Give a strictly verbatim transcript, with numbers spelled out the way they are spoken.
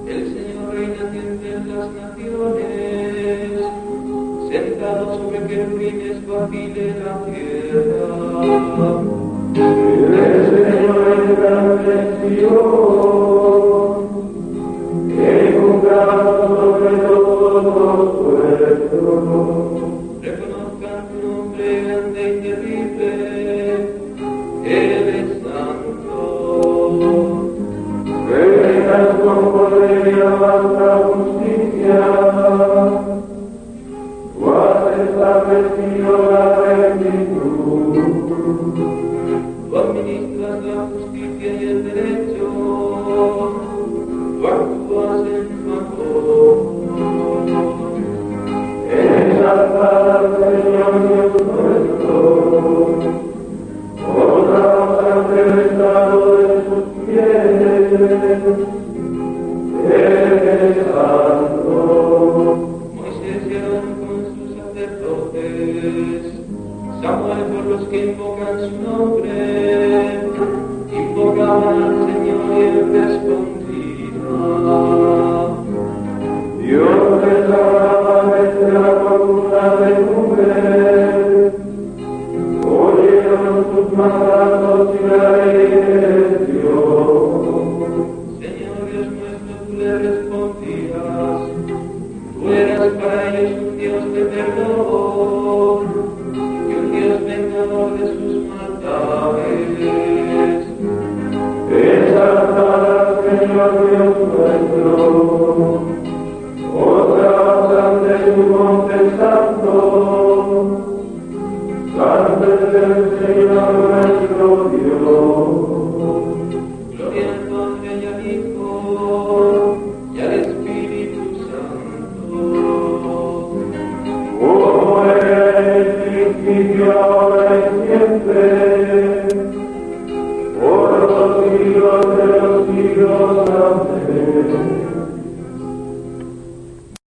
El Señor reina entre las naciones, sentado sobre querubines vacile la tierra. El Señor entra en Sion, que con brazo sobre todos los pueblos. Reconozcan tu nombre grande y terrible, Él es santo. Reinas con poder y alabanza justicia, tú has establecido la rectitud. Tú administras la justicia y el derecho, tú actúas en favor. Exaltad al Señor Dios nuestro, honramos ante el estado de sus pies. Él es santo. Moisés y Aarón con sus sacerdotes, Samuel por los que invocan su nombre, invocaban al Señor y Él respondía. Dios les hablaba desde la columna de nube, oyeron sus mandatos y la ley de Dios. Señor Dios nuestro, tú le respondías, tú eras para ellos un Dios de perdón y un Dios vengador de sus maldades. Exaltad al Señor Dios nuestro, otra ante tu monte santo, santo es el Señor nuestro Dios. Gloria al Padre y al Hijo y al Espíritu Santo, como era en el principio,